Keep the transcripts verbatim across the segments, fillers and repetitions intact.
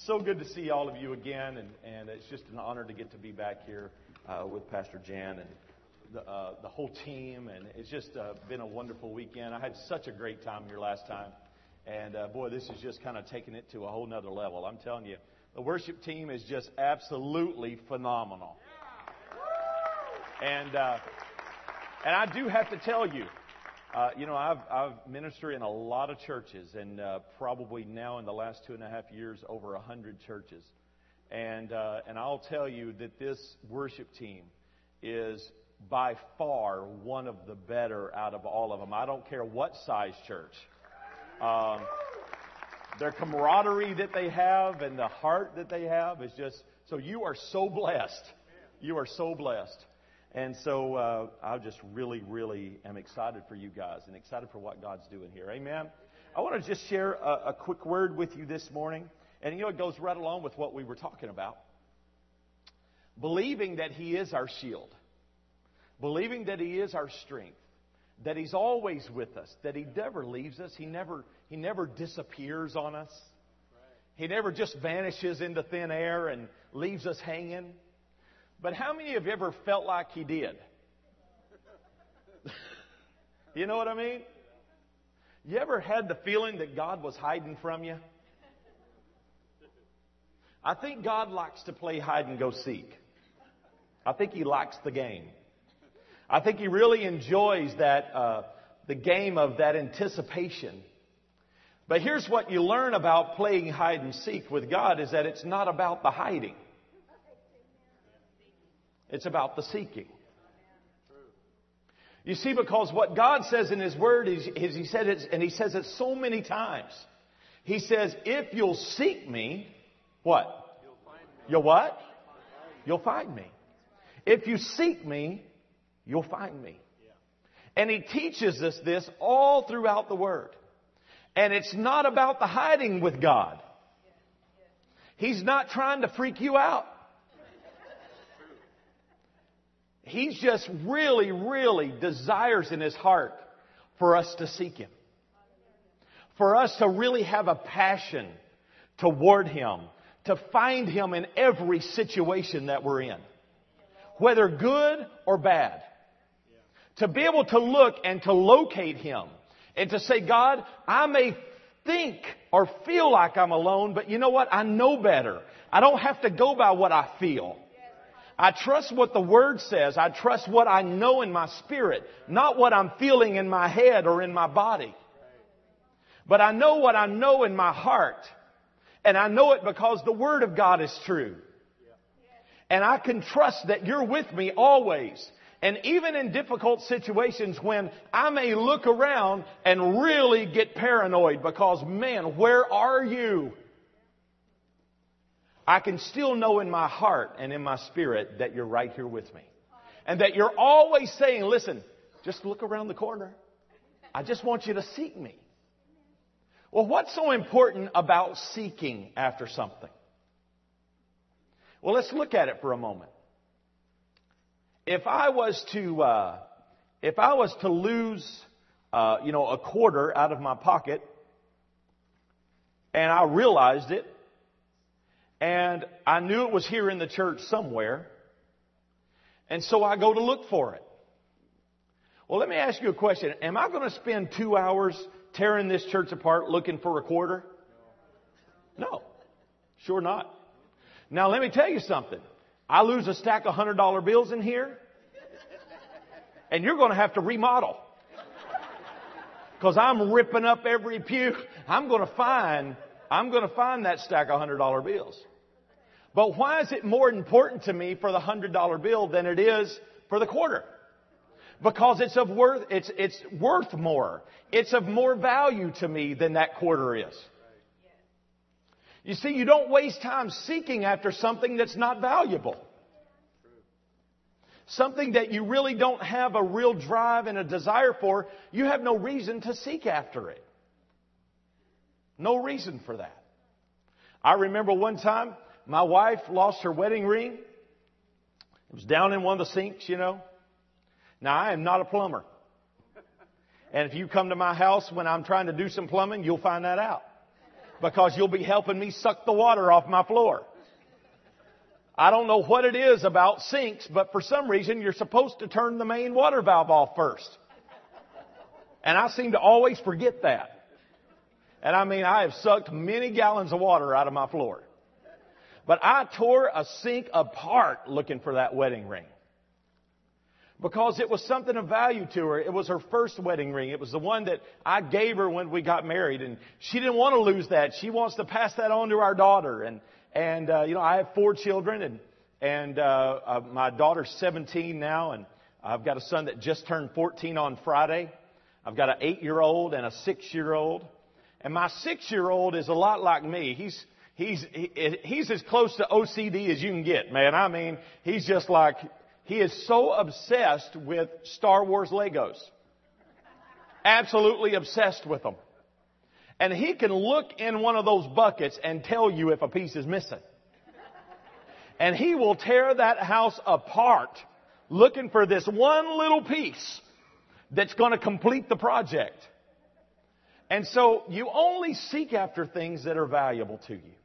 so good to see all of you again, and, and it's just an honor to get to be back here uh, with Pastor Jan and the, uh, the whole team, and it's just uh, been a wonderful weekend. I had such a great time here last time, and uh, boy, this is just kind of taking it to a whole nother level. I'm telling you, the worship team is just absolutely phenomenal. And uh, and I do have to tell you, Uh, you know, I've, I've ministered in a lot of churches, and uh, probably now in the last two and a half years, over a hundred churches. And uh, and I'll tell you that this worship team is by far one of the better out of all of them. I don't care what size church. Um, their camaraderie that they have and the heart that they have is just, so you are so blessed. You are so blessed. And so uh, I just really, really am excited for you guys and excited for what God's doing here. Amen. I want to just share a, a quick word with you this morning. And, you know, it goes right along with what we were talking about. Believing that He is our shield. Believing that He is our strength. That He's always with us. That He never leaves us. He never, he never disappears on us. He never just vanishes into thin air and leaves us hanging. But how many of you ever felt like He did? You know what I mean? You ever had the feeling that God was hiding from you? I think God likes to play hide and go seek. I think He likes the game. I think He really enjoys that, uh, the game of that anticipation. But here's what you learn about playing hide and seek with God is that it's not about the hiding. It's about the seeking. You see, because what God says in His Word is, is He said it, and He says it so many times. He says, if you'll seek me, what? You'll find me. You'll what? You'll find me. If you seek me, you'll find me. And He teaches us this all throughout the Word. And it's not about the hiding with God. He's not trying to freak you out. He's just really, really desires in His heart for us to seek Him. For us to really have a passion toward Him. To find Him in every situation that we're in. Whether good or bad. To be able to look and to locate Him. And to say, God, I may think or feel like I'm alone, but you know what? I know better. I don't have to go by what I feel. I trust what the Word says. I trust what I know in my spirit, not what I'm feeling in my head or in my body. But I know what I know in my heart. And I know it because the Word of God is true. And I can trust that you're with me always. And even in difficult situations when I may look around and really get paranoid because, man, where are you? I can still know in my heart and in my spirit that you're right here with me. And that you're always saying, listen, just look around the corner. I just want you to seek me. Well, what's so important about seeking after something? Well, let's look at it for a moment. If I was to, uh, if I was to lose, uh, you know, a quarter out of my pocket, and I realized it, and I knew it was here in the church somewhere. And so I go to look for it. Well, let me ask you a question. Am I going to spend two hours tearing this church apart looking for a quarter? No. Sure not. Now, let me tell you something. I lose a stack of one hundred dollar bills in here. And you're going to have to remodel. Because I'm ripping up every pew. I'm going to find... I'm going to find that stack of one hundred dollar bills. But why is it more important to me for the one hundred dollar bill than it is for the quarter? Because it's of worth, it's, it's worth more. It's of more value to me than that quarter is. You see, you don't waste time seeking after something that's not valuable. Something that you really don't have a real drive and a desire for, you have no reason to seek after it. No reason for that. I remember one time my wife lost her wedding ring. It was down in one of the sinks, you know. Now, I am not a plumber. And if you come to my house when I'm trying to do some plumbing, you'll find that out. because you'll be helping me suck the water off my floor. I don't know what it is about sinks, but for some reason you're supposed to turn the main water valve off first. And I seem to always forget that. And I mean, I have sucked many gallons of water out of my floor. But I tore a sink apart looking for that wedding ring. Because it was something of value to her. It was her first wedding ring. It was the one that I gave her when we got married. And she didn't want to lose that. She wants to pass that on to our daughter. And, and uh, you know, I have four children. And, and uh, uh, my daughter's seventeen now. And I've got a son that just turned fourteen on Friday. I've got an eight-year-old and a six-year-old. And my six-year-old is a lot like me. He's he's he, he's as close to O C D as you can get, man. I mean, he's just like, he is so obsessed with Star Wars Legos. Absolutely obsessed with them. And he can look in one of those buckets and tell you if a piece is missing. And he will tear that house apart looking for this one little piece that's going to complete the project. And so you only seek after things that are valuable to you.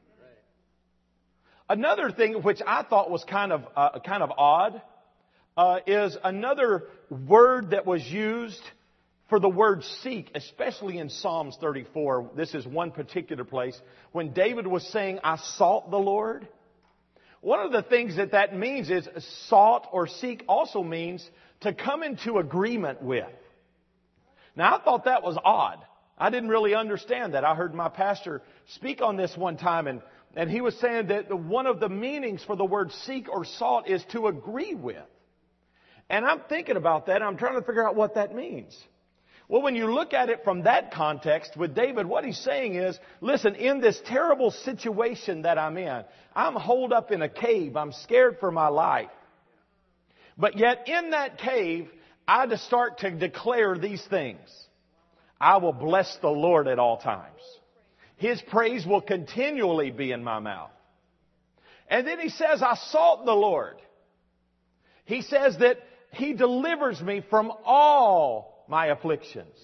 Another thing which I thought was kind of uh, kind of odd uh, is another word that was used for the word seek, especially in Psalms thirty-four. This is one particular place when David was saying, "I sought the Lord." One of the things that that means is sought or seek also means to come into agreement with. Now, I thought that was odd. I didn't really understand that. I heard my pastor speak on this one time, and, and he was saying that one of the meanings for the word seek or sought is to agree with. And I'm thinking about that. I'm trying to figure out what that means. Well, when you look at it from that context with David, what he's saying is, listen, in this terrible situation that I'm in, I'm holed up in a cave. I'm scared for my life. But yet in that cave, I just start to declare these things. I will bless the Lord at all times. His praise will continually be in my mouth. And then he says, I sought the Lord. He says that He delivers me from all my afflictions.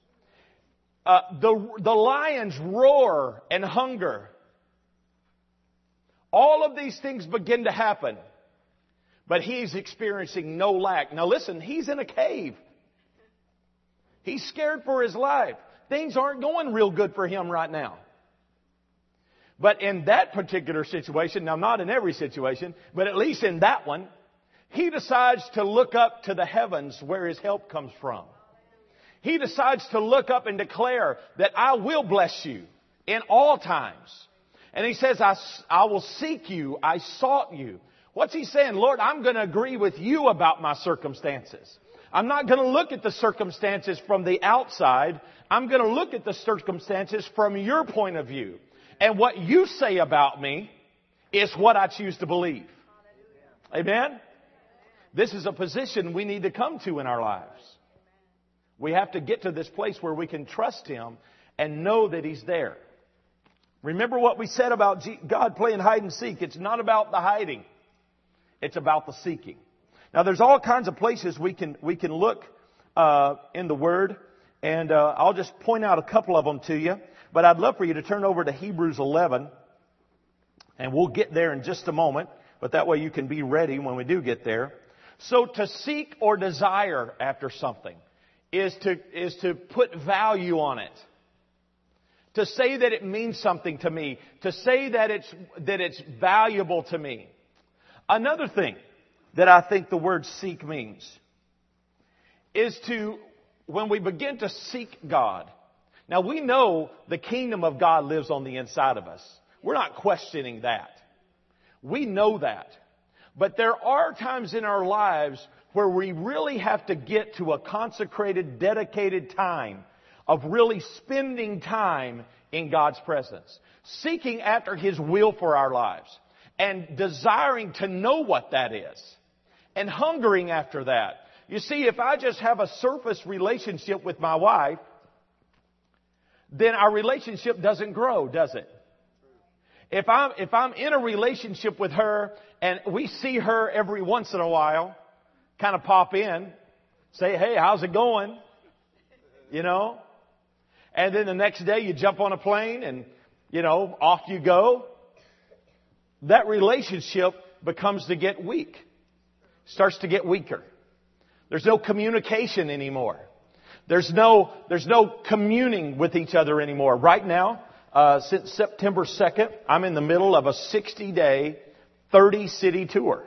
Uh, the, the lions roar and hunger. All of these things begin to happen. But he's experiencing no lack. Now listen, he's in a cave. He's scared for his life. Things aren't going real good for him right now. But in that particular situation, now not in every situation, but at least in that one, he decides to look up to the heavens where his help comes from. He decides to look up and declare that I will bless you in all times. And he says, I, I will seek you. I sought you. What's he saying? Lord, I'm going to agree with you about my circumstances. I'm not going to look at the circumstances from the outside. I'm going to look at the circumstances from your point of view. And what you say about me is what I choose to believe. Amen? This is a position we need to come to in our lives. We have to get to this place where we can trust Him and know that He's there. Remember what we said about God playing hide and seek. It's not about the hiding. It's about the seeking. Now, there's all kinds of places we can we can look uh, in the Word, and uh, I'll just point out a couple of them to you. But I'd love for you to turn over to Hebrews eleven, and we'll get there in just a moment. But that way you can be ready when we do get there. So, to seek or desire after something is to is to put value on it. To say that it means something to me. To say that it's that it's valuable to me. Another thing that I think the word seek means is to, when we begin to seek God. Now we know the kingdom of God lives on the inside of us. We're not questioning that. We know that. But there are times in our lives where we really have to get to a consecrated, dedicated time of really spending time in God's presence. Seeking after His will for our lives. And desiring to know what that is. And hungering after that. You see, if I just have a surface relationship with my wife, then our relationship doesn't grow, does it? If I'm, if I'm in a relationship with her and we see her every once in a while, kind of pop in, say, hey, how's it going? You know? And then the next day you jump on a plane and you know, off you go. That relationship becomes to get weak. Starts to get weaker. There's no communication anymore. There's no, there's no communing with each other anymore. Right now, uh, since September second, I'm in the middle of a sixty-day, thirty-city tour.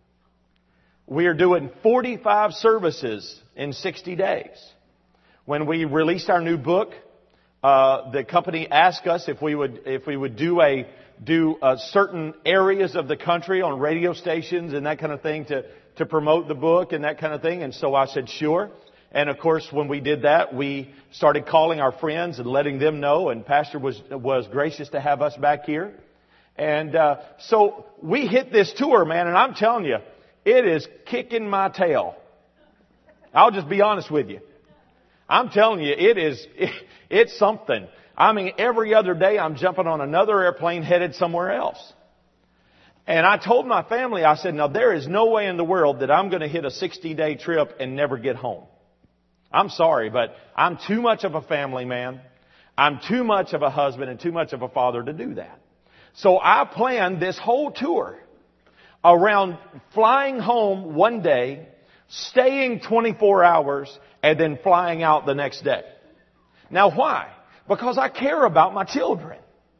We are doing forty-five services in sixty days. When we released our new book, uh, the company asked us if we would, if we would do a, do uh, certain areas of the country on radio stations and that kind of thing to, to promote the book and that kind of thing. And so I said, sure. And of course, when we did that, we started calling our friends and letting them know. And Pastor was was gracious to have us back here. And uh, so we hit this tour, man. And I'm telling you, it is kicking my tail. I'll just be honest with you. I'm telling you, it is it, it's something. I mean, every other day I'm jumping on another airplane headed somewhere else. And I told my family, I said, now there is no way in the world that I'm going to hit a sixty-day trip and never get home. I'm sorry, but I'm too much of a family man. I'm too much of a husband and too much of a father to do that. So I planned this whole tour around flying home one day, staying twenty-four hours, and then flying out the next day. Now why? Because I care about my children.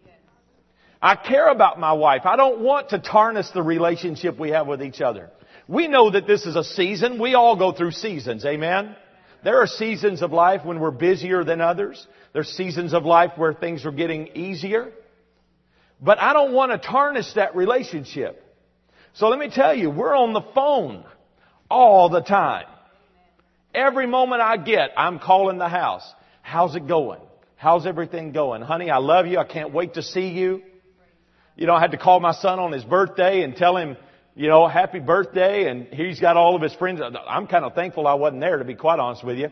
I care about my wife. I don't want to tarnish the relationship we have with each other. We know that this is a season. We all go through seasons. Amen? There are seasons of life when we're busier than others. There's seasons of life where things are getting easier. But I don't want to tarnish that relationship. So let me tell you, we're on the phone all the time. Every moment I get, I'm calling the house. How's it going? How's everything going? Honey, I love you. I can't wait to see you. You know, I had to call my son on his birthday and tell him, you know, happy birthday. And he's got all of his friends. I'm kind of thankful I wasn't there, to be quite honest with you.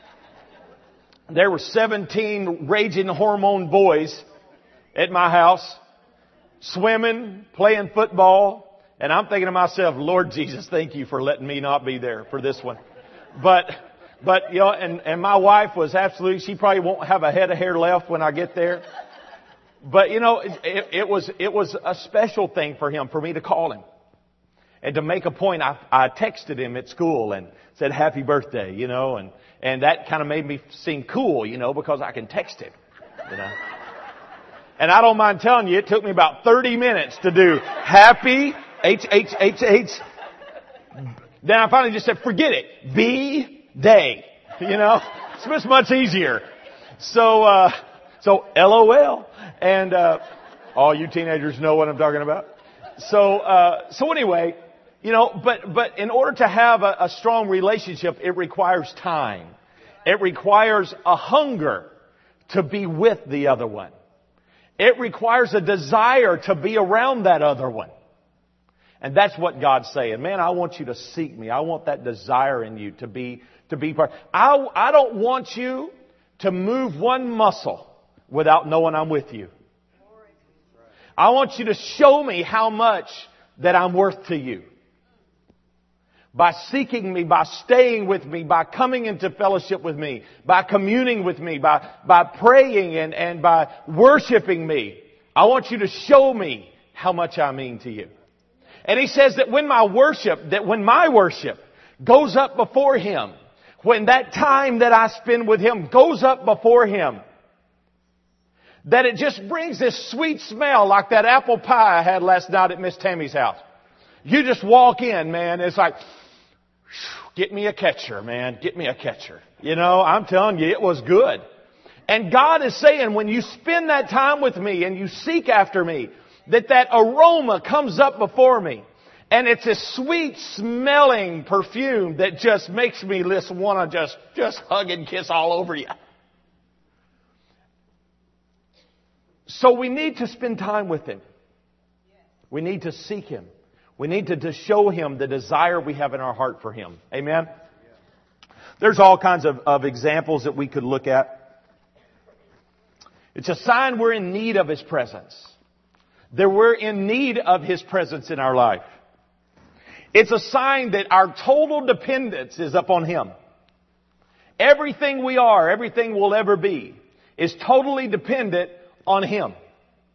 There were seventeen raging hormone boys at my house, swimming, playing football. And I'm thinking to myself, Lord Jesus, thank you for letting me not be there for this one. But, but, you know, and, and my wife was absolutely, she probably won't have a head of hair left when I get there. But, you know, it, it, it was, it was a special thing for him, for me to call him. And to make a point, I, I texted him at school and said, happy birthday, you know, and, and that kind of made me seem cool, you know, because I can text him, you know. And I don't mind telling you, it took me about thirty minutes to do happy, H, H, H, H. Then I finally just said, forget it. B day. You know, it's just much easier. So, uh, so L O L. And, uh, all you teenagers know what I'm talking about. So, uh, so anyway, you know, but, but in order to have a, a strong relationship, it requires time. It requires a hunger to be with the other one. It requires a desire to be around that other one. And that's what God's saying. Man, I want you to seek me. I want that desire in you to be, to be part. I, I don't want you to move one muscle without knowing I'm with you. I want you to show me how much that I'm worth to you. By seeking me, by staying with me, by coming into fellowship with me, by communing with me, by, by praying and, and by worshiping me. I want you to show me how much I mean to you. And he says that when my worship, that when my worship goes up before Him, when that time that I spend with Him goes up before Him, that it just brings this sweet smell like that apple pie I had last night at Miss Tammy's house. You just walk in, man, it's like, get me a catcher, man, get me a catcher. You know, I'm telling you, it was good. And God is saying, when you spend that time with me and you seek after me, that that aroma comes up before me. And it's a sweet smelling perfume that just makes me just want to just, just hug and kiss all over you. So we need to spend time with Him. We need to seek Him. We need to, to show Him the desire we have in our heart for Him. Amen? There's all kinds of, of examples that we could look at. It's a sign we're in need of His presence. That we're in need of His presence in our life. It's a sign that our total dependence is upon Him. Everything we are, everything we'll ever be, is totally dependent on Him.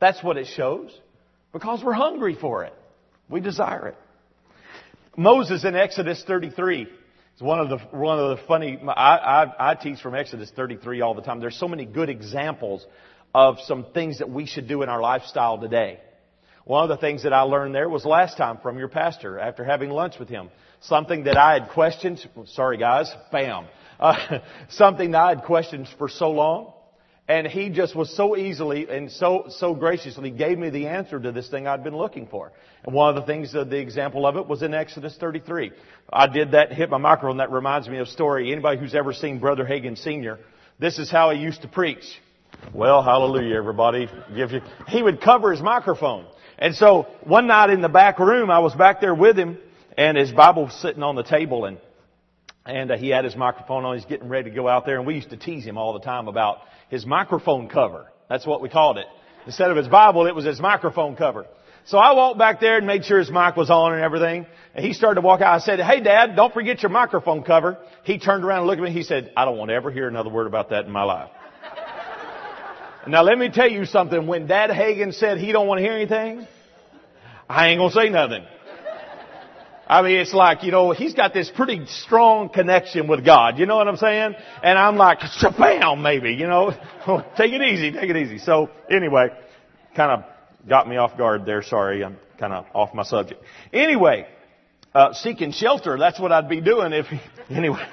That's what it shows. Because we're hungry for it. We desire it. Moses in Exodus thirty-three is one of the one of the funny. I, I, I teach from Exodus thirty-three all the time. There's so many good examples of some things that we should do in our lifestyle today. One of the things that I learned there was last time from your pastor after having lunch with him. Something that I had questioned. Sorry guys, bam. Uh, something that I had questioned for so long. And he just was so easily and so so graciously gave me the answer to this thing I'd been looking for. And one of the things, uh, the example of it was in Exodus thirty-three. I did that, hit my microphone. That reminds me of a story. Anybody who's ever seen Brother Hagin Senior, this is how he used to preach. Well, hallelujah, everybody. Give you. He would cover his microphone. And so one night in the back room, I was back there with him, and his Bible was sitting on the table, and and uh, he had his microphone on. He's getting ready to go out there, and we used to tease him all the time about his microphone cover. That's what we called it. Instead of his Bible, it was his microphone cover. So I walked back there and made sure his mic was on and everything. And he started to walk out. I said, "Hey, Dad, don't forget your microphone cover." He turned around and looked at me. He said, "I don't want to ever hear another word about that in my life." Now, let me tell you something. When Dad Hagin said he don't want to hear anything, I ain't going to say nothing. I mean, it's like, you know, he's got this pretty strong connection with God. You know what I'm saying? And I'm like, shabam, maybe, you know. Take it easy, take it easy. So, anyway, kind of got me off guard there. Sorry, I'm kind of off my subject. Anyway, uh, seeking shelter, that's what I'd be doing if, anyway.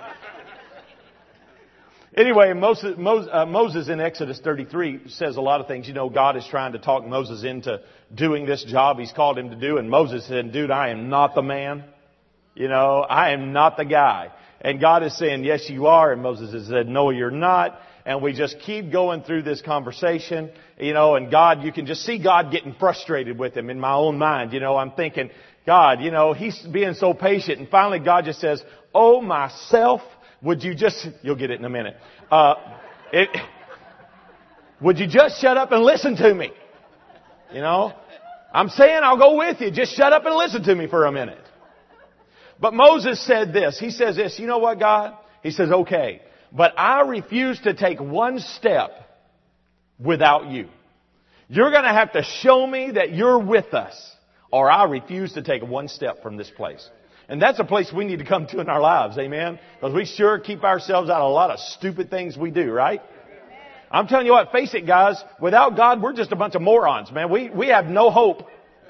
Anyway, Moses, Moses in Exodus thirty-three says a lot of things. You know, God is trying to talk Moses into doing this job He's called him to do. And Moses said, "Dude, I am not the man. You know, I am not the guy." And God is saying, "Yes, you are." And Moses has said, "No, you're not." And we just keep going through this conversation, you know, and God, you can just see God getting frustrated with him in my own mind. You know, I'm thinking, God, you know, He's being so patient. And finally, God just says, "Oh, myself. Would you just," you'll get it in a minute, uh, it, "would you just shut up and listen to me?" You know, I'm saying I'll go with you. Just shut up and listen to me for a minute. But Moses said this. He says this, "You know what, God?" He says, "Okay, but I refuse to take one step without you. You're going to have to show me that you're with us, or I refuse to take one step from this place." And that's a place we need to come to in our lives, amen? Because we sure keep ourselves out of a lot of stupid things we do, right? I'm telling you what, face it, guys, without God, we're just a bunch of morons, man. We, we have no hope.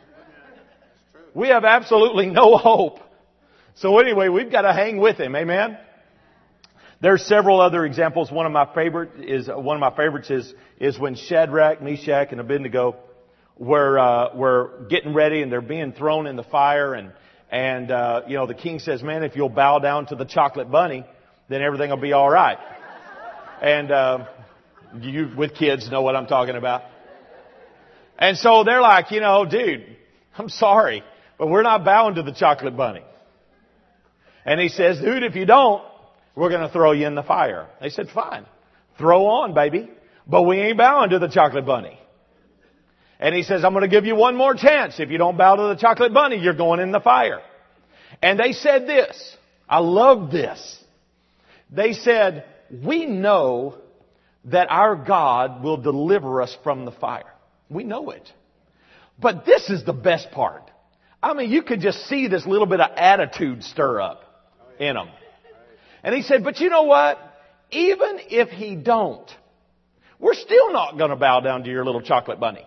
We have absolutely no hope. So anyway, we've got to hang with Him, amen? There's several other examples. One of my favorite is, one of my favorites is, is when Shadrach, Meshach, and Abednego were, uh, were getting ready and they're being thrown in the fire and, And, uh, you know, the king says, "Man, if you'll bow down to the chocolate bunny, then everything will be all right." And, uh, you with kids know what I'm talking about. And so they're like, you know, "Dude, I'm sorry, but we're not bowing to the chocolate bunny." And he says, "Dude, if you don't, we're going to throw you in the fire." They said, "Fine, throw on, baby, but we ain't bowing to the chocolate bunny." And he says, "I'm going to give you one more chance. If you don't bow to the chocolate bunny, you're going in the fire." And they said this. I love this. They said, "We know that our God will deliver us from the fire." We know it. But this is the best part. I mean, you could just see this little bit of attitude stir up in them. And he said, "But you know what? Even if He don't, we're still not going to bow down to your little chocolate bunny.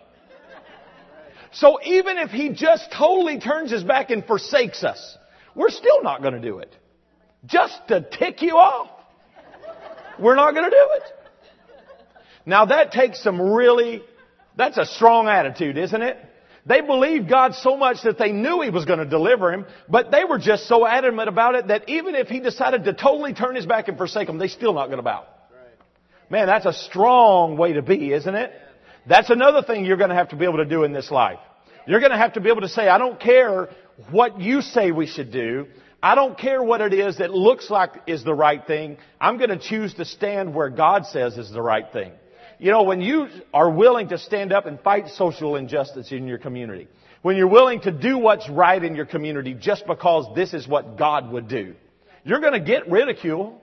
So even if He just totally turns His back and forsakes us, we're still not going to do it. Just to tick you off. We're not going to do it." Now that takes some really, that's a strong attitude, isn't it? They believed God so much that they knew He was going to deliver him, but they were just so adamant about it that even if He decided to totally turn His back and forsake them, they're still not going to bow. Man, that's a strong way to be, isn't it? That's another thing you're going to have to be able to do in this life. You're going to have to be able to say, "I don't care what you say we should do. I don't care what it is that looks like is the right thing. I'm going to choose to stand where God says is the right thing." You know, when you are willing to stand up and fight social injustice in your community, when you're willing to do what's right in your community just because this is what God would do, you're going to get ridicule.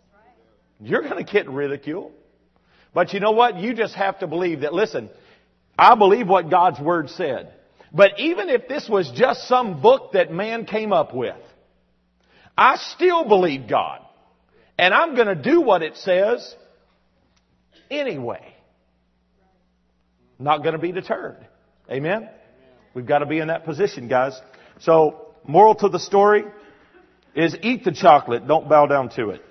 You're going to get ridicule. But you know what? You just have to believe that, listen, I believe what God's Word said. But even if this was just some book that man came up with, I still believe God. And I'm going to do what it says anyway. Not going to be deterred. Amen? We've got to be in that position, guys. So, moral to the story is eat the chocolate. Don't bow down to it.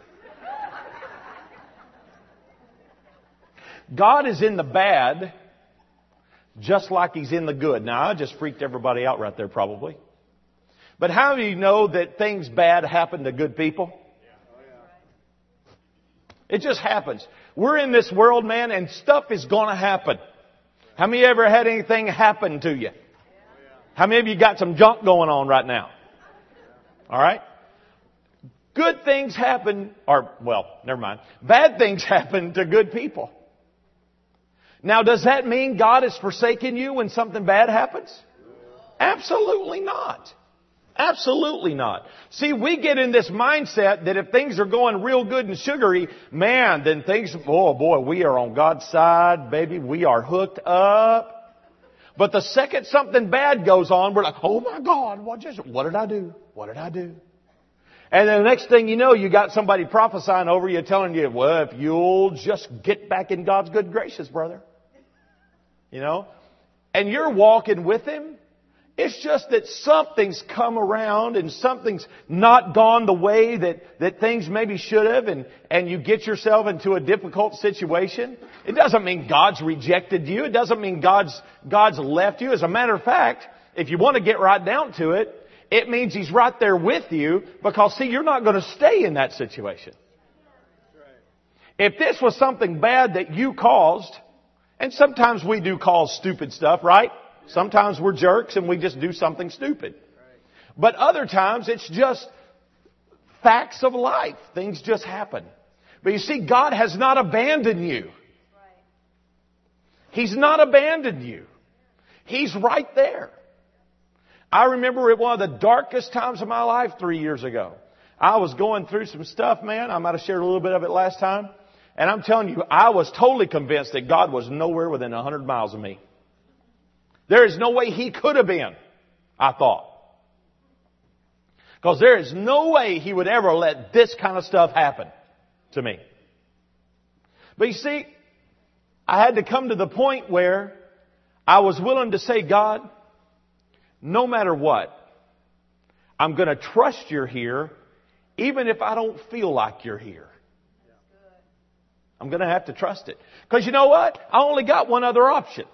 God is in the bad just like He's in the good. Now, I just freaked everybody out right there probably. But how do you know that things bad happen to good people? It just happens. We're in this world, man, and stuff is going to happen. How many of you ever had anything happen to you? How many of you got some junk going on right now? All right? Good things happen, or, well, never mind. Bad things happen to good people. Now, does that mean God has forsaken you when something bad happens? Absolutely not. Absolutely not. See, we get in this mindset that if things are going real good and sugary, man, then things, oh boy, we are on God's side, baby. We are hooked up. But the second something bad goes on, we're like, oh my God, what just, what did I do? What did I do? And then the next thing you know, you got somebody prophesying over you telling you, well, if you'll just get back in God's good graces, brother. You know? And you're walking with Him. It's just that something's come around and something's not gone the way that, that things maybe should have, and, and you get yourself into a difficult situation. It doesn't mean God's rejected you. It doesn't mean God's, God's left you. As a matter of fact, if you want to get right down to it, it means He's right there with you because, see, you're not going to stay in that situation. If this was something bad that you caused, and sometimes we do cause stupid stuff, right? Sometimes we're jerks and we just do something stupid. But other times it's just facts of life. Things just happen. But you see, God has not abandoned you. He's not abandoned you. He's right there. I remember at one of the darkest times of my life three years ago. I was going through some stuff, man. I might have shared a little bit of it last time. And I'm telling you, I was totally convinced that God was nowhere within a hundred miles of me. There is no way He could have been, I thought. Because there is no way He would ever let this kind of stuff happen to me. But you see, I had to come to the point where I was willing to say, God, no matter what, I'm going to trust You're here, even if I don't feel like You're here. I'm going to have to trust it. Because you know what? I only got one other option.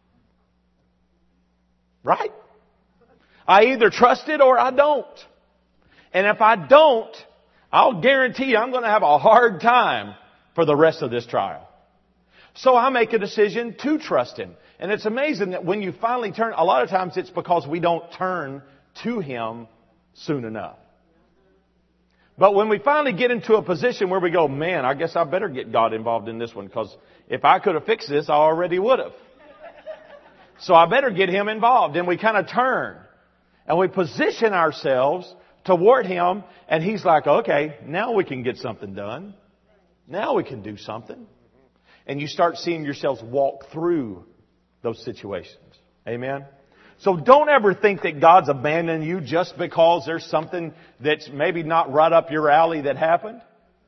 Right? I either trust it or I don't. And if I don't, I'll guarantee you I'm going to have a hard time for the rest of this trial. So I make a decision to trust Him. And it's amazing that when you finally turn, a lot of times it's because we don't turn to Him soon enough. But when we finally get into a position where we go, man, I guess I better get God involved in this one, because if I could have fixed this, I already would have. So I better get Him involved. And we kind of turn and we position ourselves toward Him, and He's like, okay, now we can get something done. Now we can do something. And you start seeing yourselves walk through those situations. Amen? So don't ever think that God's abandoned you just because there's something that's maybe not right up your alley that happened.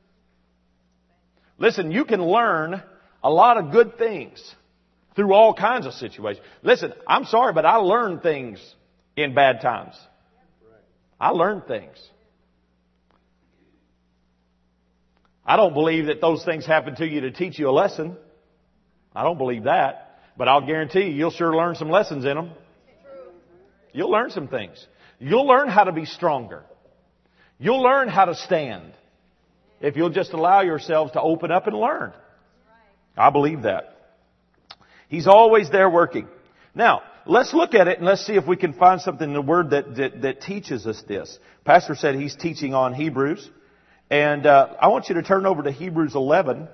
Listen, you can learn a lot of good things through all kinds of situations. Listen, I'm sorry, but I learned things in bad times. I learned things. I don't believe that those things happen to you to teach you a lesson. I don't believe that. But I'll guarantee you, you'll sure learn some lessons in them. You'll learn some things. You'll learn how to be stronger. You'll learn how to stand if you'll just allow yourselves to open up and learn. I believe that. He's always there working. Now, let's look at it and let's see if we can find something in the Word that, that, that teaches us this. Pastor said he's teaching on Hebrews. And uh, I want you to turn over to Hebrews eleven.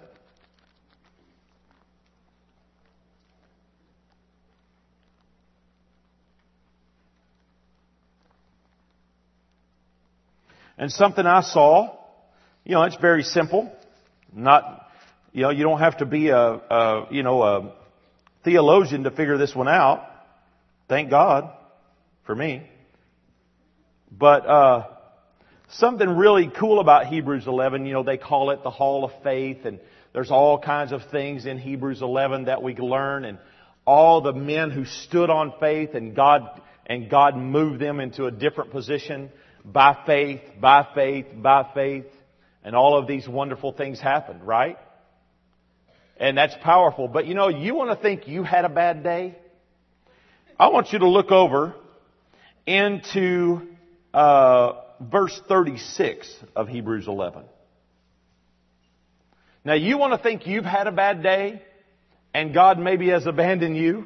And something I saw, you know, it's very simple. Not, you know, you don't have to be a, a you know, a theologian to figure this one out. Thank God for me. But uh something really cool about Hebrews eleven, you know, they call it the Hall of Faith, and there's all kinds of things in Hebrews eleven that we learn, and all the men who stood on faith, and God and God moved them into a different position by faith, by faith, by faith, and all of these wonderful things happened, right? And that's powerful. But you know, you want to think you had a bad day? I want you to look over into uh verse thirty-six of Hebrews eleven. Now, you want to think you've had a bad day and God maybe has abandoned you?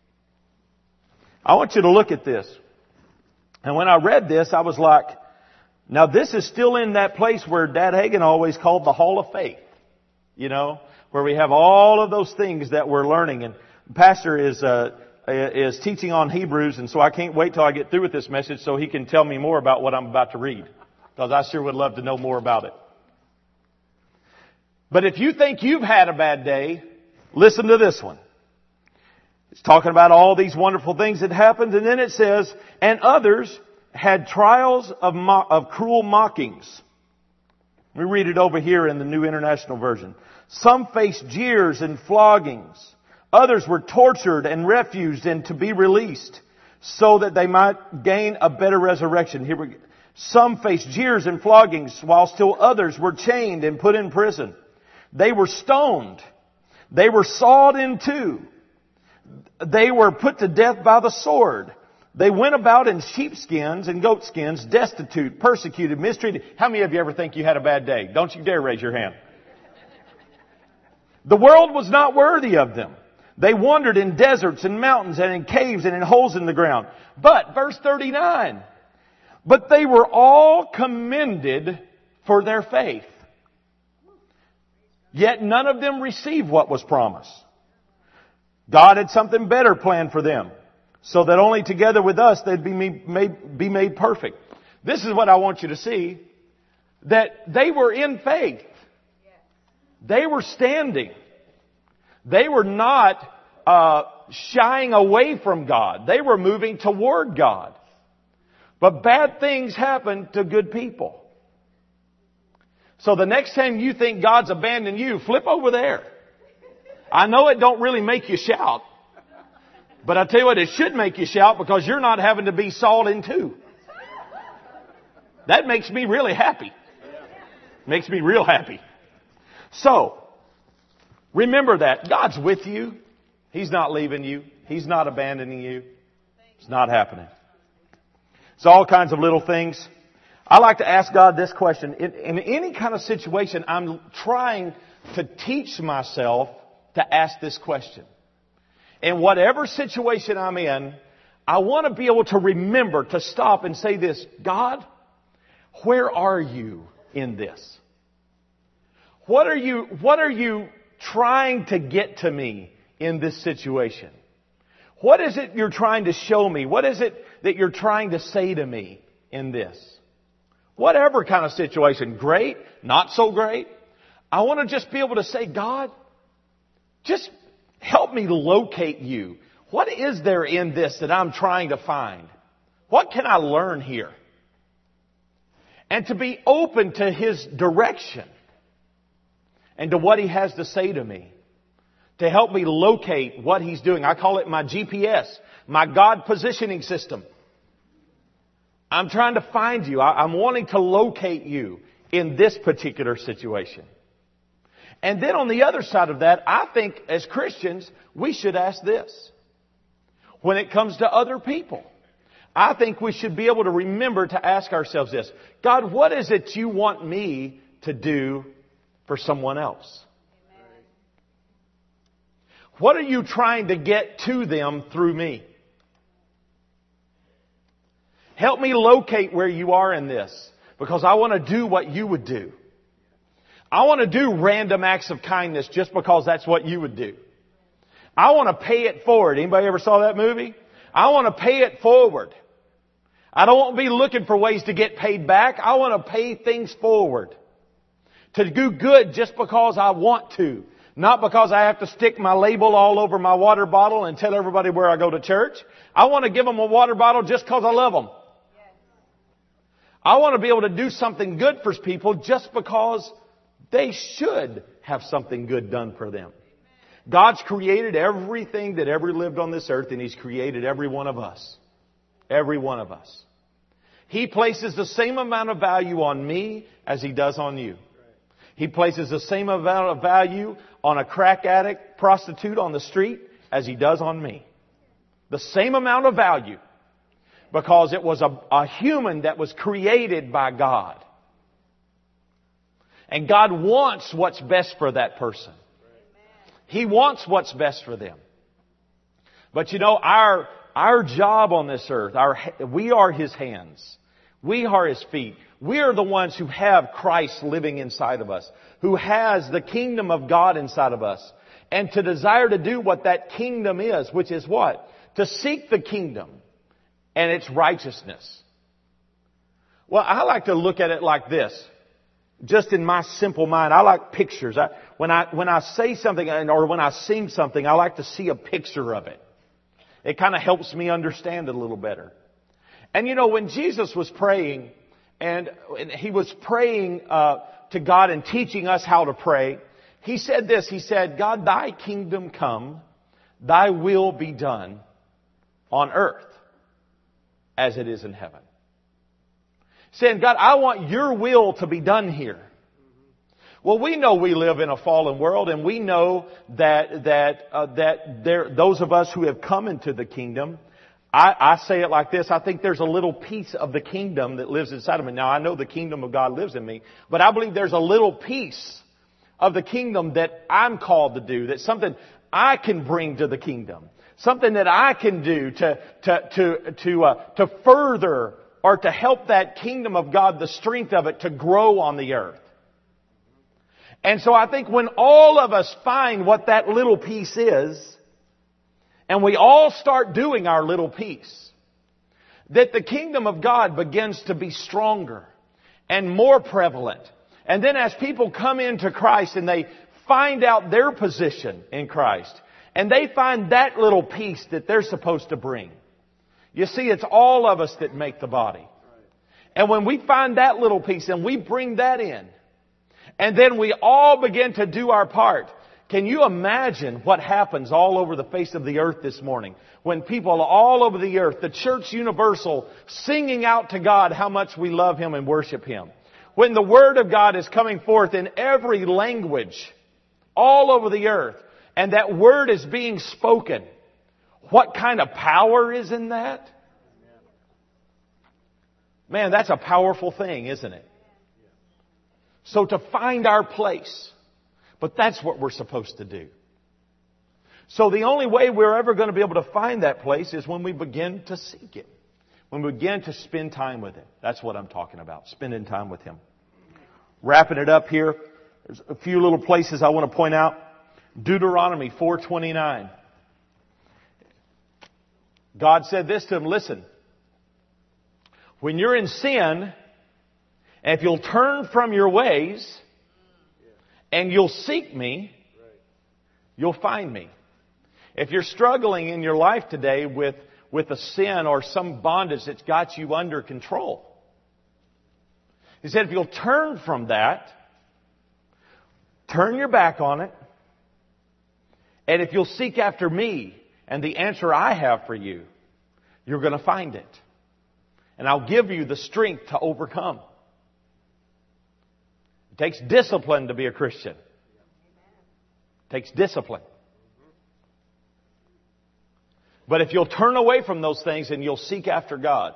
I want you to look at this. And when I read this, I was like, now this is still in that place where Dad Hagin always called the Hall of Faith. You know, where we have all of those things that we're learning. And the pastor is uh, is teaching on Hebrews, and so I can't wait till I get through with this message so he can tell me more about what I'm about to read. Because I sure would love to know more about it. But if you think you've had a bad day, listen to this one. It's talking about all these wonderful things that happened, and then it says, and others had trials of, mo- of cruel mockings. We read it over here in the New International Version. Some faced jeers and floggings. Others were tortured and refused and to be released so that they might gain a better resurrection. Here we go. Some faced jeers and floggings, while still others were chained and put in prison. They were stoned. They were sawed in two. They were put to death by the sword. They went about in sheepskins and goatskins, destitute, persecuted, mistreated. How many of you ever think you had a bad day? Don't you dare raise your hand. The world was not worthy of them. They wandered in deserts and mountains and in caves and in holes in the ground. But, verse thirty-nine, but they were all commended for their faith. Yet none of them received what was promised. God had something better planned for them, so that only together with us they'd be made, be made perfect. This is what I want you to see, that they were in faith. They were standing. They were not uh, shying away from God. They were moving toward God. But bad things happen to good people. So the next time you think God's abandoned you, flip over there. I know it don't really make you shout. But I tell you what, it should make you shout because you're not having to be sawed in two. That makes me really happy. Makes me real happy. So, remember that. God's with you. He's not leaving you. He's not abandoning you. It's not happening. It's all kinds of little things. I like to ask God this question. In, in any kind of situation, I'm trying to teach myself to ask this question. In whatever situation I'm in, I want to be able to remember to stop and say this, God, where are you in this? What are you, what are you trying to get to me in this situation? What is it you're trying to show me? What is it that you're trying to say to me in this? Whatever kind of situation, great, not so great. I want to just be able to say, God, just help me locate you. What is there in this that I'm trying to find? What can I learn here? And to be open to His direction and to what He has to say to me. To help me locate what He's doing. I call it my G P S, my God positioning system. I'm trying to find you. I'm wanting to locate you in this particular situation. And then on the other side of that, I think as Christians, we should ask this. When it comes to other people, I think we should be able to remember to ask ourselves this. God, what is it you want me to do for someone else? Amen. What are you trying to get to them through me? Help me locate where you are in this, because I want to do what you would do. I want to do random acts of kindness just because that's what you would do. I want to pay it forward. Anybody ever saw that movie? I want to pay it forward. I don't want to be looking for ways to get paid back. I want to pay things forward. To do good just because I want to. Not because I have to stick my label all over my water bottle and tell everybody where I go to church. I want to give them a water bottle just because I love them. I want to be able to do something good for people just because they should have something good done for them. God's created everything that ever lived on this earth, and He's created every one of us. Every one of us. He places the same amount of value on me as He does on you. He places the same amount of value on a crack addict, prostitute on the street as He does on me. The same amount of value. Because it was a, a human that was created by God. And God wants what's best for that person. He wants what's best for them. But you know, our, our job on this earth, our, we are His hands. We are His feet. We are the ones who have Christ living inside of us. Who has the kingdom of God inside of us. And to desire to do what that kingdom is, which is what? To seek the kingdom and its righteousness. Well, I like to look at it like this. Just in my simple mind, I like pictures. I, when I when I say something or when I sing something, I like to see a picture of it. It kind of helps me understand it a little better. And you know, when Jesus was praying, and, and He was praying uh, to God and teaching us how to pray, He said this. He said, God, Thy kingdom come, Thy will be done on earth as it is in heaven. Saying, God, I want Your will to be done here. Well, we know we live in a fallen world, and we know that that uh, that there those of us who have come into the kingdom, I, I say it like this, I think there's a little piece of the kingdom that lives inside of me. Now, I know the kingdom of God lives in me, but I believe there's a little piece of the kingdom that I'm called to do, that's something I can bring to the kingdom. Something that I can do to to to to uh, to further or to help that kingdom of God, the strength of it, to grow on the earth. And so I think when all of us find what that little piece is, and we all start doing our little piece, that the kingdom of God begins to be stronger and more prevalent. And then as people come into Christ and they find out their position in Christ, and they find that little piece that they're supposed to bring. You see, it's all of us that make the body. And when we find that little piece and we bring that in, and then we all begin to do our part, can you imagine what happens all over the face of the earth this morning? When people all over the earth, the church universal, singing out to God how much we love Him and worship Him. When the Word of God is coming forth in every language all over the earth, and that Word is being spoken. What kind of power is in that? Man, that's a powerful thing, isn't it? So to find our place. But that's what we're supposed to do. So the only way we're ever going to be able to find that place is when we begin to seek Him. When we begin to spend time with Him. That's what I'm talking about. Spending time with Him. Wrapping it up here. There's a few little places I want to point out. Deuteronomy four twenty-nine. God said this to him, listen, when you're in sin, and if you'll turn from your ways, and you'll seek me, you'll find me. If you're struggling in your life today with, with a sin or some bondage that's got you under control, He said if you'll turn from that, turn your back on it, and if you'll seek after me, and the answer I have for you, you're going to find it. And I'll give you the strength to overcome. It takes discipline to be a Christian. It takes discipline. But if you'll turn away from those things and you'll seek after God,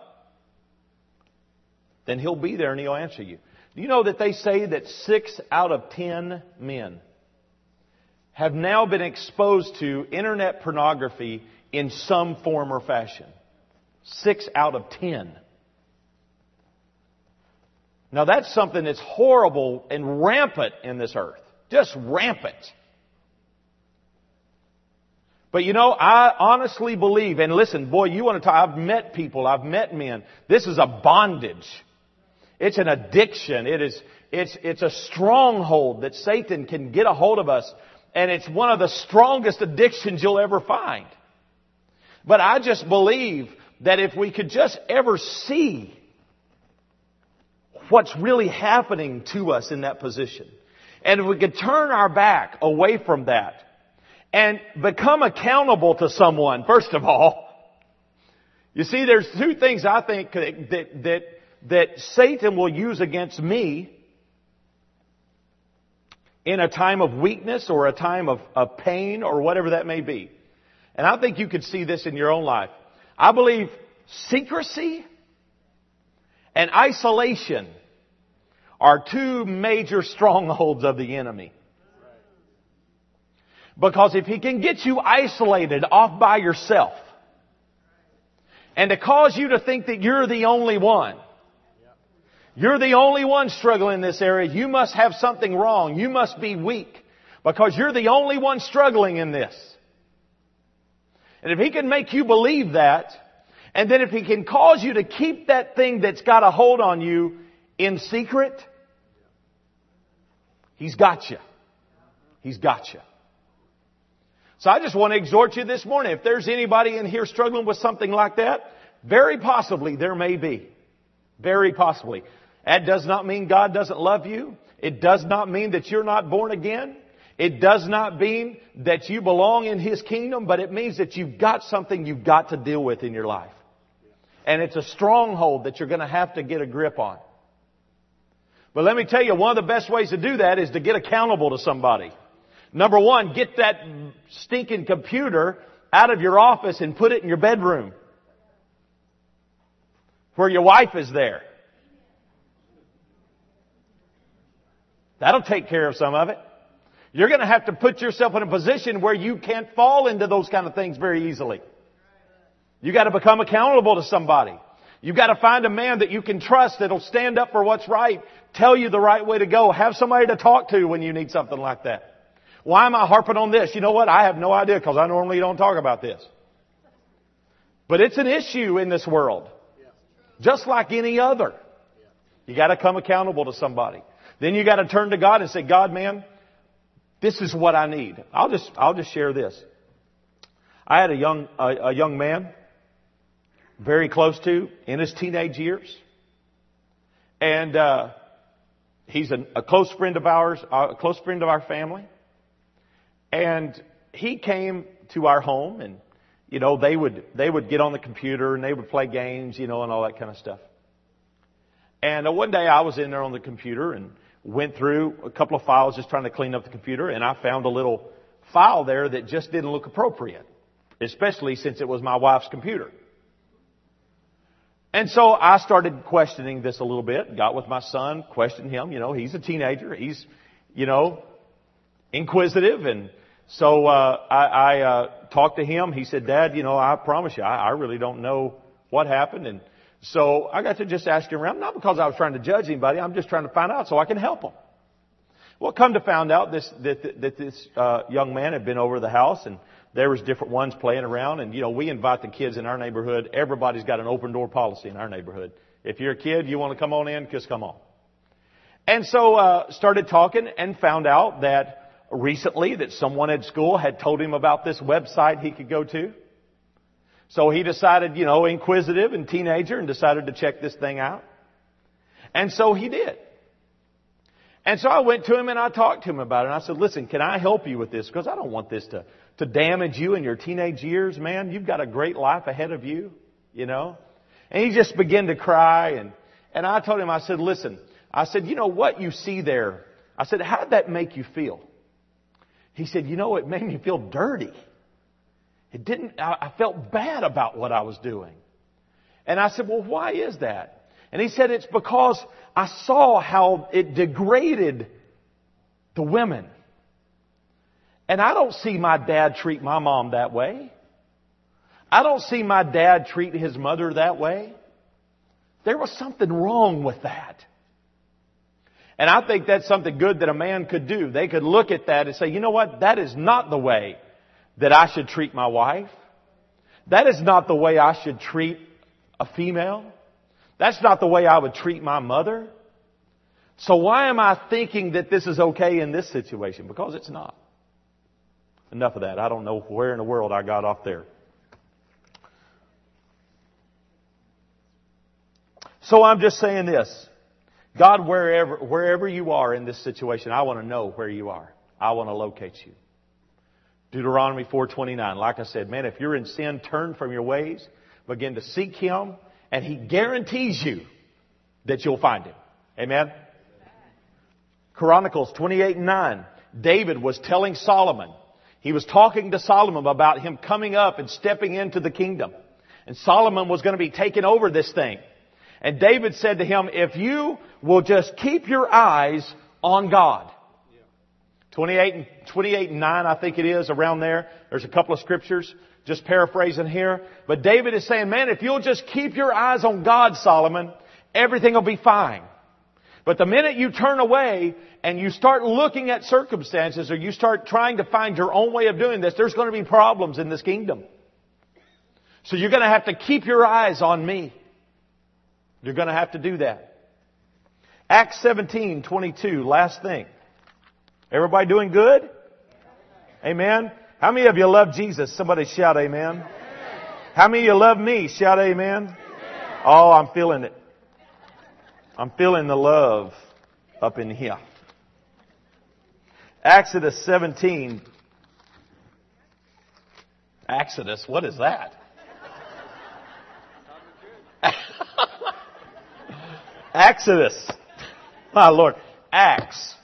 then He'll be there and He'll answer you. Do you know that they say that six out of ten men have now been exposed to internet pornography in some form or fashion? Six out of ten. Now that's something that's horrible and rampant in this earth. Just rampant. But you know, I honestly believe, and listen, boy, you want to talk, I've met people, I've met men. This is a bondage. It's an addiction. It is, it's, it's a stronghold that Satan can get a hold of us. and it's one of the strongest addictions you'll ever find. But I just believe that if we could just ever see what's really happening to us in that position, and if we could turn our back away from that and become accountable to someone, first of all. You see, there's two things I think that, that, that Satan will use against me in a time of weakness or a time of, of pain or whatever that may be. And I think you could see this in your own life. I believe secrecy and isolation are two major strongholds of the enemy. Because if he can get you isolated off by yourself and to cause you to think that you're the only one, you're the only one struggling in this area, you must have something wrong. You must be weak because you're the only one struggling in this. And if he can make you believe that, and then if he can cause you to keep that thing that's got a hold on you in secret, he's got you. He's got you. So I just want to exhort you this morning. If there's anybody in here struggling with something like that, very possibly there may be. Very possibly. That does not mean God doesn't love you. It does not mean that you're not born again. It does not mean that you belong in His kingdom, but it means that you've got something you've got to deal with in your life. And it's a stronghold that you're going to have to get a grip on. But let me tell you, one of the best ways to do that is to get accountable to somebody. Number one, get that stinking computer out of your office and put it in your bedroom where your wife is there. That'll take care of some of it. You're going to have to put yourself in a position where you can't fall into those kind of things very easily. You got to become accountable to somebody. You've got to find a man that you can trust that'll stand up for what's right, tell you the right way to go, have somebody to talk to when you need something like that. Why am I harping on this? You know what? I have no idea because I normally don't talk about this. But it's an issue in this world. Just like any other. You got to come accountable to somebody. Then you got to turn to God and say, God, man, this is what I need. I'll just, I'll just share this. I had a young, a, a young man, very close to, in his teenage years. And, uh, he's a, a close friend of ours, a close friend of our family. And he came to our home and, you know, they would, they would get on the computer and they would play games, you know, and all that kind of stuff. And uh, one day I was in there on the computer and went through a couple of files just trying to clean up the computer, and I found a little file there that just didn't look appropriate, especially since it was my wife's computer. And so I started questioning this a little bit, got with my son, questioned him. You know, he's a teenager. He's, you know, inquisitive. And so uh, I, I uh, talked to him. He said, Dad, you know, I promise you, I, I really don't know what happened. And so I got to just ask him around, not because I was trying to judge anybody. I'm just trying to find out so I can help him. Well, come to find out this, that, that this uh, young man had been over to the house, and there was different ones playing around. And, you know, we invite the kids in our neighborhood. Everybody's got an open door policy in our neighborhood. If you're a kid, you want to come on in, just come on. And so uh started talking and found out that recently that someone at school had told him about this website he could go to. So he decided, you know, inquisitive and teenager, and decided to check this thing out. And so he did. And so I went to him and I talked to him about it. And I said, listen, can I help you with this? Because I don't want this to, to damage you in your teenage years, man. You've got a great life ahead of you, you know. And he just began to cry. And, and I told him, I said, listen, I said, you know what you see there? I said, how did that make you feel? He said, you know, it made me feel dirty. It didn't, I, I felt bad about what I was doing. And I said, well, why is that? And he said, it's because I saw how it degraded the women. And I don't see my dad treat my mom that way. I don't see my dad treat his mother that way. There was something wrong with that. And I think that's something good that a man could do. They could look at that and say, you know what? That is not the way that I should treat my wife. That is not the way I should treat a female. That's not the way I would treat my mother. So why am I thinking that this is okay in this situation? Because it's not. enough of that. I don't know where in the world I got off there. So I'm just saying this. God, wherever, wherever you are in this situation, I want to know where you are. I want to locate you. Deuteronomy four twenty-nine. Like I said, man, if you're in sin, turn from your ways, begin to seek Him, and He guarantees you that you'll find Him. Amen? Chronicles twenty-eight and nine. David was telling Solomon, he was talking to Solomon about him coming up and stepping into the kingdom. And Solomon was going to be taking over this thing. And David said to him, if you will just keep your eyes on God. twenty-eight and, twenty-eight and nine, I think it is, around there. There's a couple of scriptures, just paraphrasing here. But David is saying, man, if you'll just keep your eyes on God, Solomon, everything will be fine. But the minute you turn away and you start looking at circumstances, or you start trying to find your own way of doing this, there's going to be problems in this kingdom. So you're going to have to keep your eyes on me. You're going to have to do that. Acts seventeen twenty-two, last thing. Everybody doing good? Amen. How many of you love Jesus? Somebody shout amen. Amen. How many of you love me? Shout amen. Amen. Oh, I'm feeling it. I'm feeling the love up in here. Exodus seventeen. Exodus, what is that? Exodus. My Lord. Acts.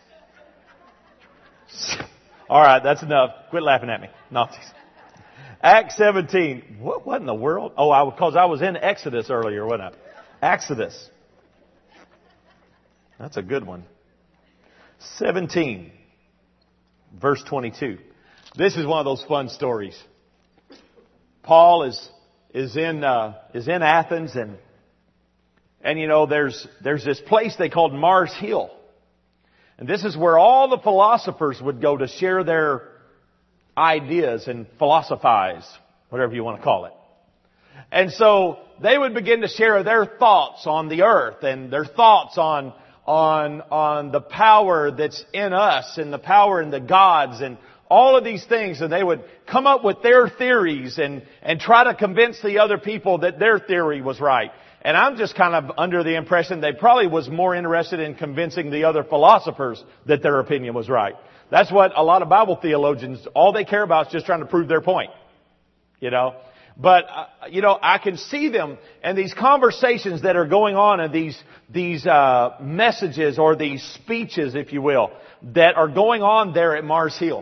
All right, that's enough. Quit laughing at me. Nazis. Acts seventeen. What, what in the world? Oh, I, because I was in Exodus earlier, wasn't I? Exodus. That's a good one. seventeen. Verse twenty-two. This is one of those fun stories. Paul is, is in, uh, is in Athens, and, and you know, there's, there's this place they called Mars Hill. And this is where all the philosophers would go to share their ideas and philosophize, whatever you want to call it. And so they would begin to share their thoughts on the earth and their thoughts on, on, on the power that's in us and the power in the gods and all of these things. And they would come up with their theories and, and try to convince the other people that their theory was right. And I'm just kind of under the impression they probably was more interested in convincing the other philosophers that their opinion was right. That's what a lot of Bible theologians, all they care about is just trying to prove their point. You know? But, uh, you know, I can see them and these conversations that are going on and these, these, uh, messages or these speeches, if you will, that are going on there at Mars Hill.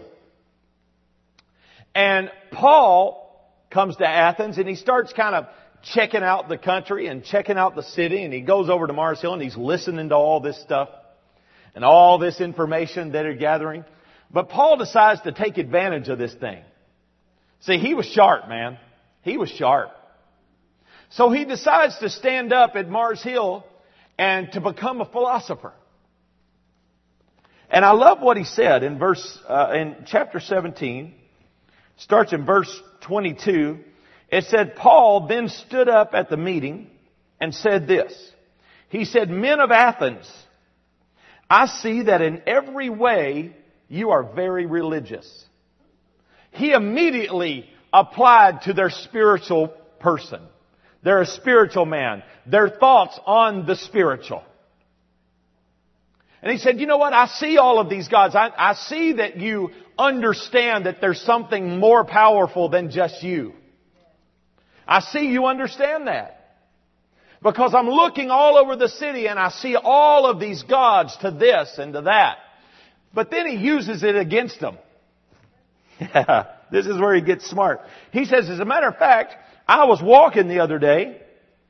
And Paul comes to Athens and he starts kind of checking out the country and checking out the city, and he goes over to Mars Hill and he's listening to all this stuff and all this information that are gathering. But Paul decides to take advantage of this thing. See, he was sharp, man. He was sharp. So he decides to stand up at Mars Hill and to become a philosopher. And I love what he said in verse, uh, in chapter seventeen, starts in verse twenty-two. It said, Paul then stood up at the meeting and said this. He said, men of Athens, I see that in every way you are very religious. He immediately applied to their spiritual person. They're a spiritual man. Their thoughts on the spiritual. And he said, you know what? I see all of these gods. I, I see that you understand that there's something more powerful than just you. I see you understand that. Because I'm looking all over the city and I see all of these gods to this and to that. But then he uses it against them. Yeah, this is where he gets smart. He says, as a matter of fact, I was walking the other day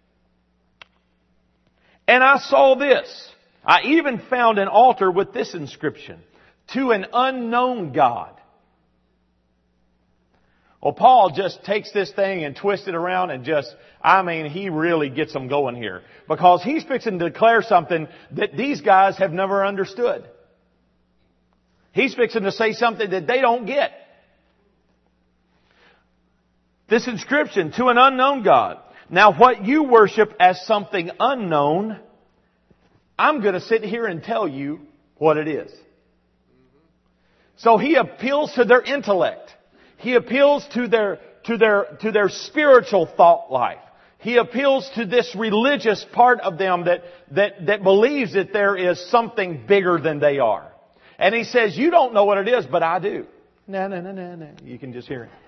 and I saw this. I even found an altar with this inscription, to an unknown God. Well, Paul just takes this thing and twists it around and just, I mean, he really gets them going here. Because he's fixing to declare something that these guys have never understood. He's fixing to say something that they don't get. This inscription, to an unknown God. Now, what you worship as something unknown, I'm going to sit here and tell you what it is. So he appeals to their intellect. He appeals to their, to their, to their spiritual thought life. He appeals to this religious part of them that, that, that believes that there is something bigger than they are. And he says, you don't know what it is, but I do. No, no, no, no, no. You can just hear it.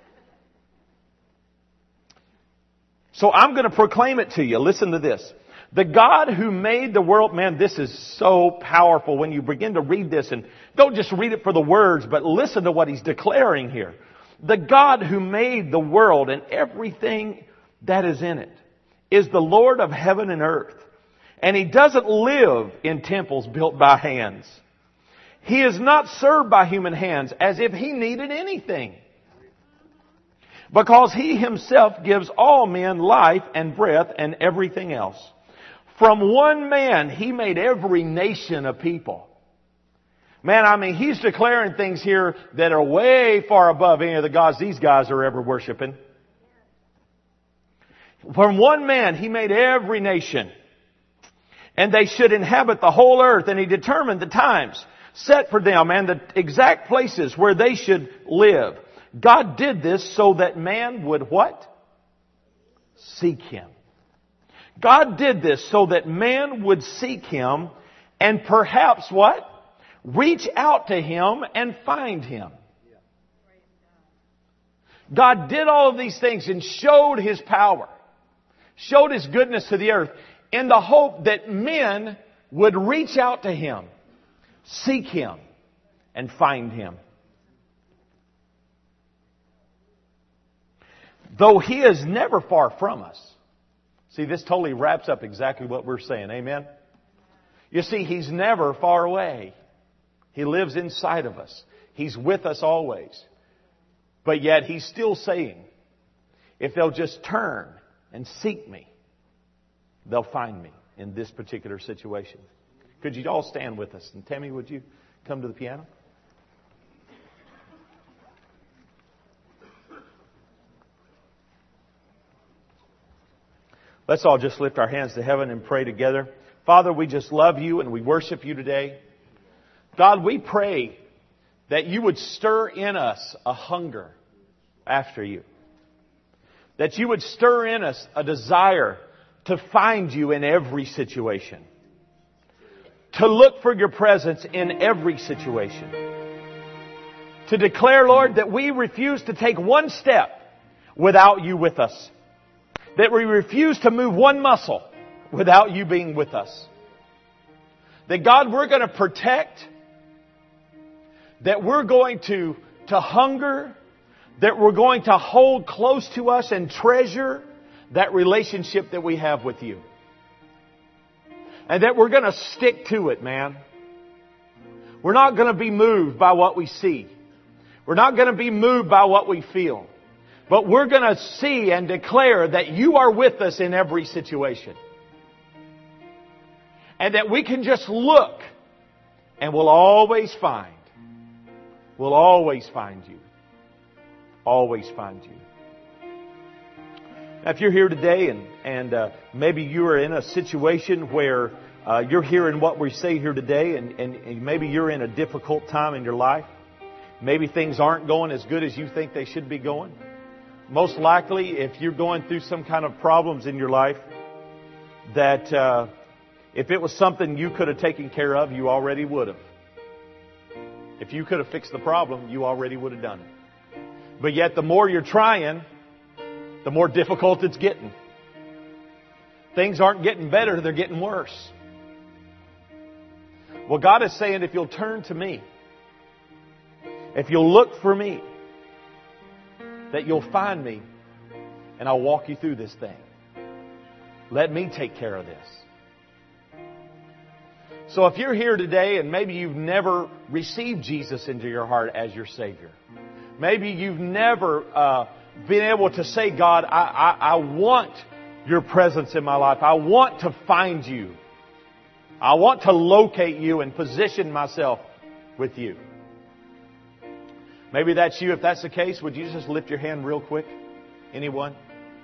So I'm going to proclaim it to you. Listen to this. The God who made the world, man, this is so powerful when you begin to read this, and don't just read it for the words, but listen to what he's declaring here. The God who made the world and everything that is in it is the Lord of heaven and earth. And He doesn't live in temples built by hands. He is not served by human hands as if He needed anything. Because He Himself gives all men life and breath and everything else. From one man, He made every nation of people. Man, I mean, He's declaring things here that are way far above any of the gods these guys are ever worshiping. From one man, He made every nation. And they should inhabit the whole earth. And He determined the times set for them and the exact places where they should live. God did this so that man would what? Seek Him. God did this so that man would seek Him and perhaps what? Reach out to Him and find Him. God did all of these things and showed His power, showed His goodness to the earth in the hope that men would reach out to Him, seek Him, and find Him. Though He is never far from us. See, this totally wraps up exactly what we're saying. Amen? You see, He's never far away. He lives inside of us. He's with us always. But yet He's still saying, if they'll just turn and seek Me, they'll find Me in this particular situation. Could you all stand with us? And Tammy, would you come to the piano? Let's all just lift our hands to heaven and pray together. Father, we just love You and we worship You today. God, we pray that You would stir in us a hunger after You. That You would stir in us a desire to find You in every situation. To look for Your presence in every situation. To declare, Lord, that we refuse to take one step without You with us. That we refuse to move one muscle without You being with us. That God, we're going to protect. That we're going to, to hunger. That we're going to hold close to us and treasure that relationship that we have with You. And that we're going to stick to it, man. We're not going to be moved by what we see. We're not going to be moved by what we feel. But we're going to see and declare that You are with us in every situation. And that we can just look and we'll always find. We'll always find You. Always find You. Now, if you're here today and, and uh, maybe you are in a situation where uh, you're hearing what we say here today and, and, and maybe you're in a difficult time in your life. Maybe things aren't going as good as you think they should be going. Most likely, if you're going through some kind of problems in your life, that uh, if it was something you could have taken care of, you already would have. If you could have fixed the problem, you already would have done it. But yet, the more you're trying, the more difficult it's getting. Things aren't getting better, they're getting worse. Well, God is saying, if you'll turn to Me, if you'll look for Me, that you'll find Me, and I'll walk you through this thing. Let Me take care of this. So if you're here today and maybe you've never received Jesus into your heart as your Savior, maybe you've never uh, been able to say, God, I, I, I want Your presence in my life. I want to find You. I want to locate You and position myself with You. Maybe that's you. If that's the case, would you just lift your hand real quick? Anyone?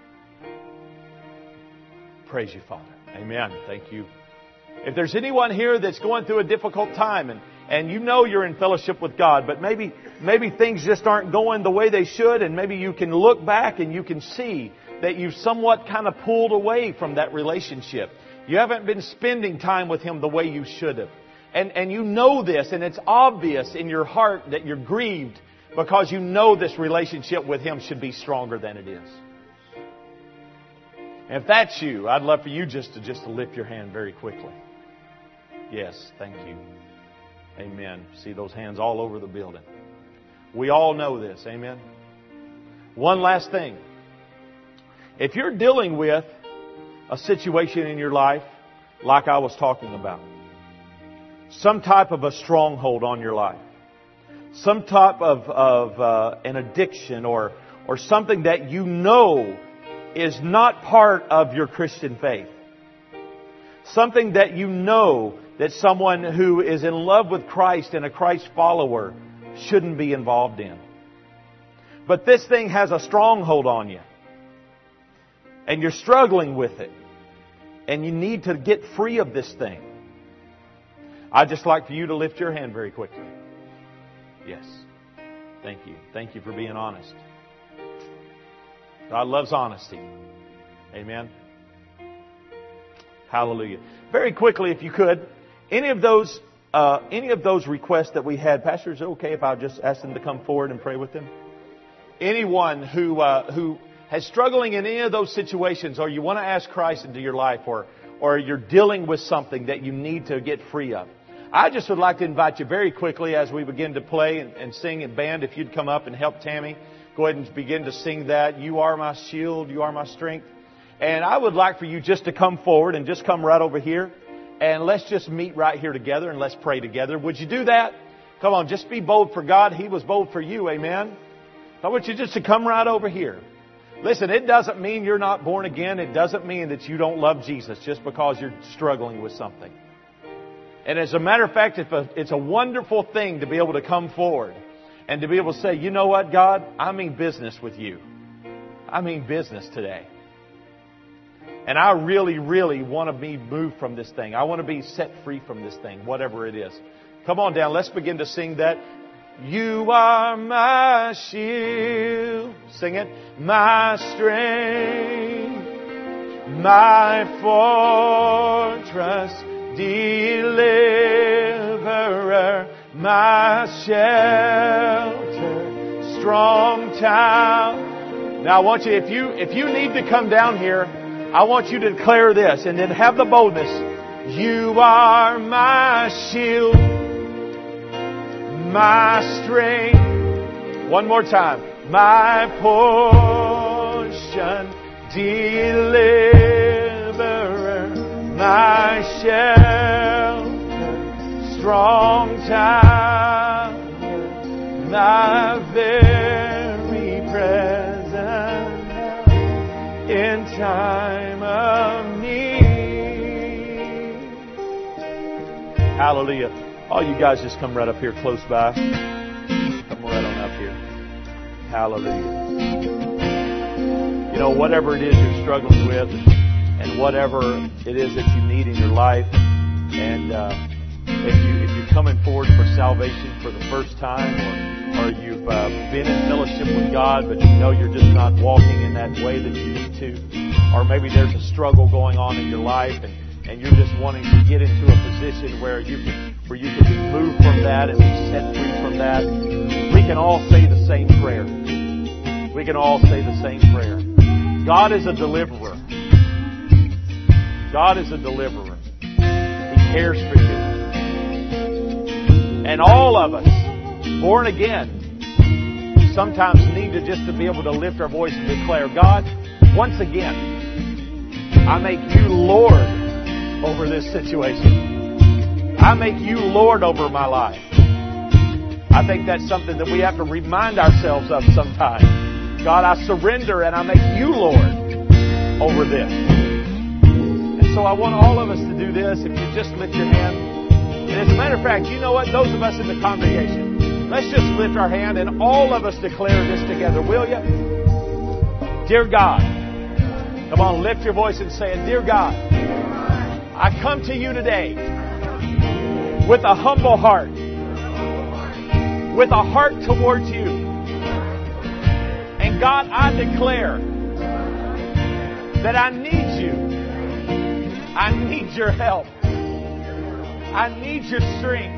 Praise You, Father. Amen. Thank You. If there's anyone here that's going through a difficult time and, and you know you're in fellowship with God, but maybe maybe things just aren't going the way they should, and maybe you can look back and you can see that you've somewhat kind of pulled away from that relationship. You haven't been spending time with Him the way you should have. And, and you know this, and it's obvious in your heart that you're grieved because you know this relationship with Him should be stronger than it is. And if that's you, I'd love for you just to just to lift your hand very quickly. Yes, thank you. Amen. See those hands all over the building. We all know this. Amen. One last thing. If you're dealing with a situation in your life like I was talking about, some type of a stronghold on your life, some type of, of uh, an addiction or, or something that you know is not part of your Christian faith, something that you know that someone who is in love with Christ and a Christ follower shouldn't be involved in. But this thing has a stronghold on you. And you're struggling with it. And you need to get free of this thing. I'd just like for you to lift your hand very quickly. Yes. Thank you. Thank you for being honest. God loves honesty. Amen. Hallelujah. Very quickly, if you could, any of those uh, any of those requests that we had, Pastor, is it okay if I just ask them to come forward and pray with them? Anyone who uh, who is struggling in any of those situations, or you want to ask Christ into your life, or or you're dealing with something that you need to get free of, I just would like to invite you very quickly as we begin to play and, and sing in band, if you'd come up and help Tammy. Go ahead and begin to sing that. You are my shield, you are my strength. And I would like for you just to come forward and just come right over here. And let's just meet right here together and let's pray together. Would you do that? Come on, just be bold for God. He was bold for you, amen? I want you just to come right over here. Listen, it doesn't mean you're not born again. It doesn't mean that you don't love Jesus just because you're struggling with something. And as a matter of fact, it's a, it's a wonderful thing to be able to come forward and to be able to say, you know what, God, I mean business with you. I mean business today. And I really, really want to be moved from this thing. I want to be set free from this thing, whatever it is. Come on down. Let's begin to sing that. You are my shield. Sing it. My strength, my fortress, deliverer, my shelter, strong town. Now I want you, if you, if you need to come down here, I want you to declare this and then have the boldness. You are my shield, my strength. One more time. My portion, deliverer, my shelter, strong tower, my very present in time of need. Hallelujah. All you guys just come right up here close by. Come right on up here. Hallelujah. You know, whatever it is you're struggling with and whatever it is that you need in your life, and uh, if, you, if you're coming forward for salvation for the first time, or, or you've uh, been in fellowship with God, but you know you're just not walking in that way that you need to, or maybe there's a struggle going on in your life, and, and you're just wanting to get into a position where you can, where you can be moved from that and be set free from that, we can all say the same prayer. We can all say the same prayer. God is a deliverer. God is a deliverer. He cares for you. And all of us, born again, sometimes need to just to be able to lift our voice and declare, God, once again, I make you Lord over this situation. I make you Lord over my life. I think that's something that we have to remind ourselves of sometimes. God, I surrender and I make you Lord over this. And so I want all of us to do this. If you just lift your hand. And as a matter of fact, you know what? Those of us in the congregation, let's just lift our hand and all of us declare this together, will you? Dear God. Come on, lift your voice and say it. Dear God, I come to you today with a humble heart. with a heart towards you. And God, I declare that I need you. I need your help. I need your strength.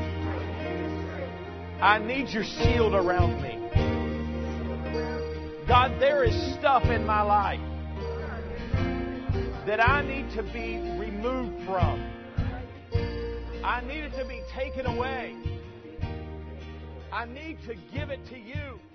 I need your shield around me. God, there is stuff in my life that I need to be removed from. I need it to be taken away. I need to give it to you.